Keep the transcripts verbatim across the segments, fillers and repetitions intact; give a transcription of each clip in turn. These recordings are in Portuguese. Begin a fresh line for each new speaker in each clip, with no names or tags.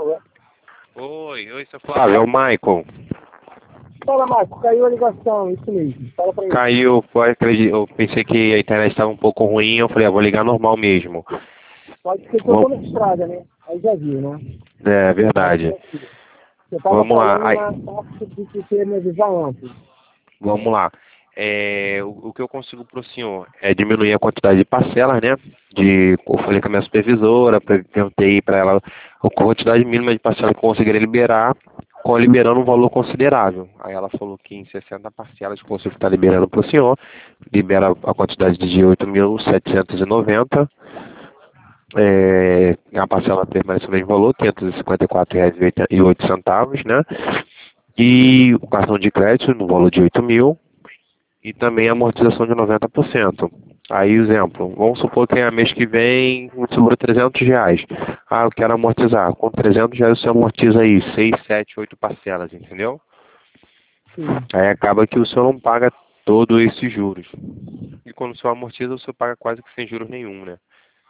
Alô?
Oi, oi, seu Flávio, é o Michael.
Fala, Marco, caiu a ligação, isso mesmo. Fala pra mim.
Caiu, eu acredi- eu pensei que a internet estava um pouco ruim, eu falei, ah, vou ligar normal mesmo.
Pode ser que eu tô na estrada, né? Aí já viu, né?
É
Mas
verdade.
tranquilo. Você tava
Vamos lá,
falando
ai,
na parte de que você ia me avisar ontem.
vamos lá. É, o, o que eu consigo para o senhor é diminuir a quantidade de parcelas, né? De, eu falei com a minha supervisora, perguntei para ela a quantidade mínima de parcelas que eu conseguiria liberar, com liberando um valor considerável. Aí ela falou que em sessenta parcelas eu consigo estar liberando para o senhor, libera a quantidade de oito mil setecentos e noventa. É, a parcela permanece o mesmo valor, quinhentos e cinquenta e quatro reais e oito centavos, né? E o cartão de crédito no valor de oito mil e também a amortização de noventa por cento. Aí, exemplo, vamos supor que a mês que vem sobrou trezentos reais. Ah, eu quero amortizar. Com trezentos reais você amortiza aí seis, sete, oito parcelas, entendeu?
Sim,
Aí acaba que o senhor não paga todos esses juros. E quando o senhor amortiza, o senhor paga quase que sem juros nenhum, né?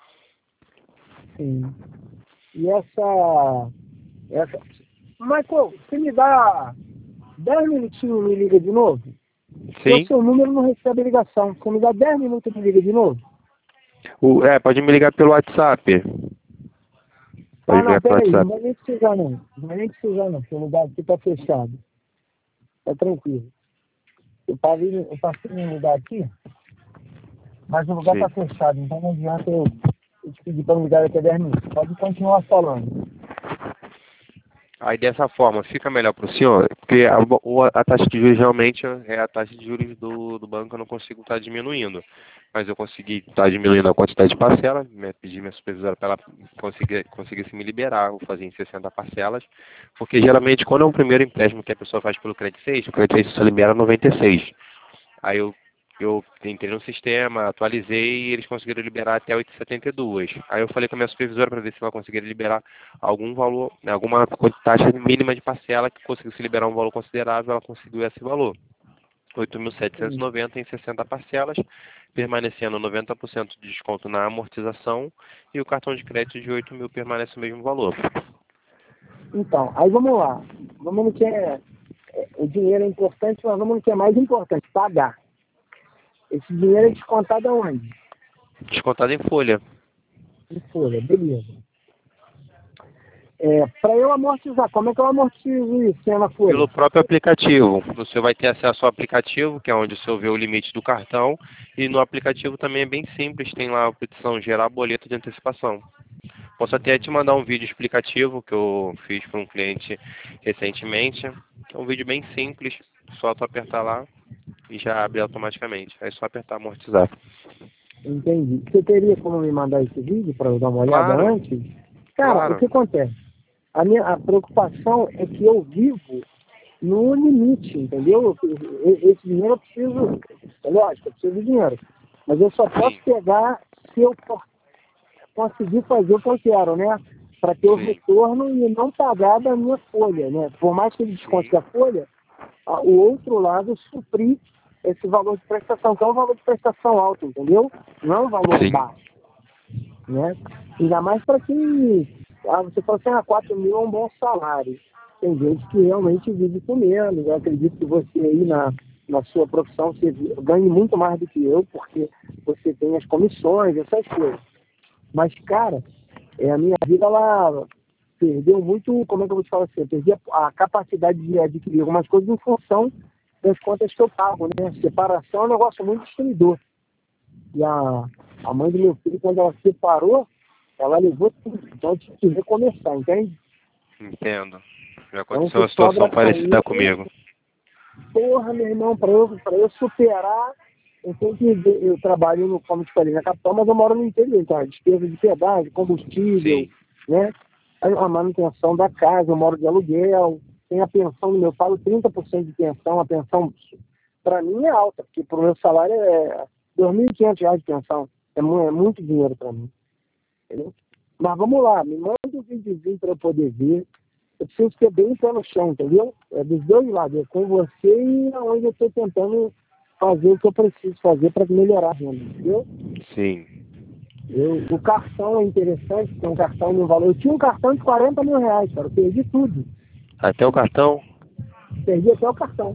sim. E essa... essa... Michael, você me dá dez minutinhos e me liga de novo? Porque o
Sim.
seu número não recebe ligação. Você me dá dez minutos e me liga de novo?
O, é, pode me ligar pelo WhatsApp.
Ah,
Pode me
não,
ligar pelo
peraí. Não
WhatsApp.
vai nem precisar, não. Não vai nem precisar, não. Porque o lugar aqui tá fechado. Tá tranquilo. Eu passei, eu passei num lugar aqui, mas o lugar
Sim.
tá fechado. Então não adianta eu, eu te pedir para me ligar daqui a dez minutos. Pode continuar falando.
Aí dessa forma, fica melhor para o senhor, porque a, o- a taxa de juros realmente é a taxa de juros do, do banco, eu não consigo estar diminuindo. Mas eu consegui estar diminuindo a quantidade de parcelas, me, pedi minha supervisora para ela conseguir, conseguisse me liberar, vou fazer em sessenta parcelas, porque geralmente quando é um primeiro empréstimo que a pessoa faz pelo Credit seis, o Credit seis só libera noventa e seis. Aí eu, eu entrei no sistema, atualizei e eles conseguiram liberar até oito e setenta e dois. Aí eu falei com a minha supervisora para ver se ela conseguiria liberar algum valor, né, alguma taxa mínima de parcela que conseguisse liberar um valor considerável, ela conseguiu esse valor. oito mil setecentos e
Sim.
noventa em sessenta parcelas, permanecendo noventa por cento de desconto na amortização e o cartão de crédito de oito mil permanece o mesmo valor.
Então, aí vamos lá. Vamos no que é, é, o dinheiro é importante, mas vamos no que é mais importante, pagar. Esse dinheiro é descontado aonde?
Descontado em folha.
Em folha, beleza. É, para eu amortizar, como é que eu amortizo isso sem na folha?
Pelo próprio aplicativo. Você vai ter acesso ao aplicativo, que é onde o senhor vê o limite do cartão, e no aplicativo também é bem simples, tem lá a opção gerar boleto de antecipação. Posso até te mandar um vídeo explicativo que eu fiz para um cliente recentemente. É um vídeo bem simples, só tu apertar lá e já abre automaticamente. É só apertar amortizar.
Entendi. Você teria como me mandar esse vídeo para eu dar uma olhada
Claro,
antes? Cara, o
claro.
que acontece? A minha a preocupação é que eu vivo no limite, entendeu? Esse dinheiro eu preciso, é lógico, eu preciso de dinheiro. Mas eu só posso
Sim,
pegar se eu for- conseguir fazer o que eu quero, né? Para ter o
sim,
retorno e não pagar da minha folha, né? Por mais que ele desconte
sim,
da folha, a- o outro lado suprir esse valor de prestação, que é um valor de prestação alto, entendeu? Não é um valor
sim,
baixo, né? Ainda mais para quem, ah, você fala assim, ah, quatro mil é um bom salário. Tem gente que realmente vive com menos. Eu acredito que você aí na, na sua profissão você ganhe muito mais do que eu, porque você tem as comissões, essas coisas. Mas, cara, é, a minha vida, ela perdeu muito, como é que eu vou te falar assim, eu perdi a, a capacidade de adquirir algumas coisas em função das contas que eu pago, né? Separação é um negócio muito destruidor. E a, a mãe do meu filho, quando ela se separou, ela levou tudo. Então eu tive que recomeçar, entende?
entendo. Já
Então o
aconteceu
que
uma situação
sobra para
parecida
mim,
comigo.
porra, meu irmão, para eu, pra eu superar, eu tenho que ver, eu trabalho, no, como te falei, na capital, mas eu moro no interior, então a despesa de pedágio, combustível,
Sim,
né? A, a manutenção da casa, eu moro de aluguel, tem a pensão do meu, eu pago trinta por cento de pensão, a pensão para mim é alta, porque pro meu salário é dois mil e quinhentos reais de pensão, é, mu- é muito dinheiro para mim, entendeu? Mas vamos lá, me manda um videozinho para eu poder ver. Eu preciso ter bem pé no chão, entendeu? É dos dois lados, é com você e onde eu estou tentando fazer o que eu preciso fazer para melhorar a renda, entendeu?
sim.
Eu, o cartão é interessante, tem um cartão no valor. Eu tinha um cartão de quarenta mil reais, cara. Eu perdi tudo.
Até o cartão?
Perdi até o cartão.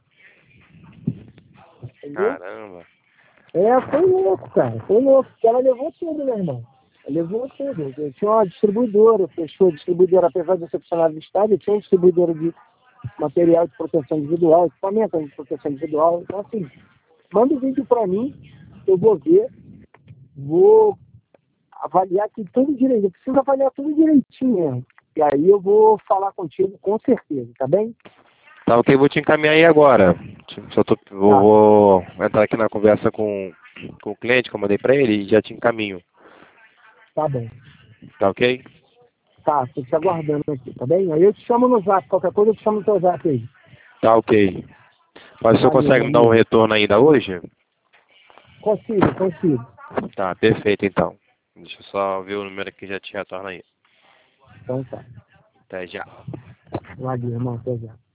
Entendeu?
Caramba.
É, foi louco, cara. Foi louco. Porque ela levou tudo, meu irmão. Ela levou tudo. Eu tinha uma distribuidora, fechou a distribuidora, apesar de eu ser funcionário do Estado, eu tinha uma distribuidora de material de proteção individual, equipamento de proteção individual. Então, assim, manda o vídeo pra mim, eu vou ver, vou avaliar aqui tudo direito. Eu preciso avaliar tudo direitinho mesmo. E aí eu vou falar contigo com certeza, tá bem?
Tá ok, vou te encaminhar aí agora. Só tô, vou,
Tá,
vou entrar aqui na conversa com, com o cliente que eu mandei pra ele e já te encaminho.
tá bom.
Tá ok?
Tá, tô te aguardando aqui, tá bem? Aí eu te chamo no zap, qualquer coisa eu te chamo no teu zap aí.
Tá ok. Mas o senhor
Valeu,
consegue
meu
me dar um
amigo.
retorno ainda hoje?
Consigo, consigo.
Tá, perfeito então. Deixa eu só ver o número aqui e já te retorno aí.
Então tá.
Até já.
Valeu, irmão, até já.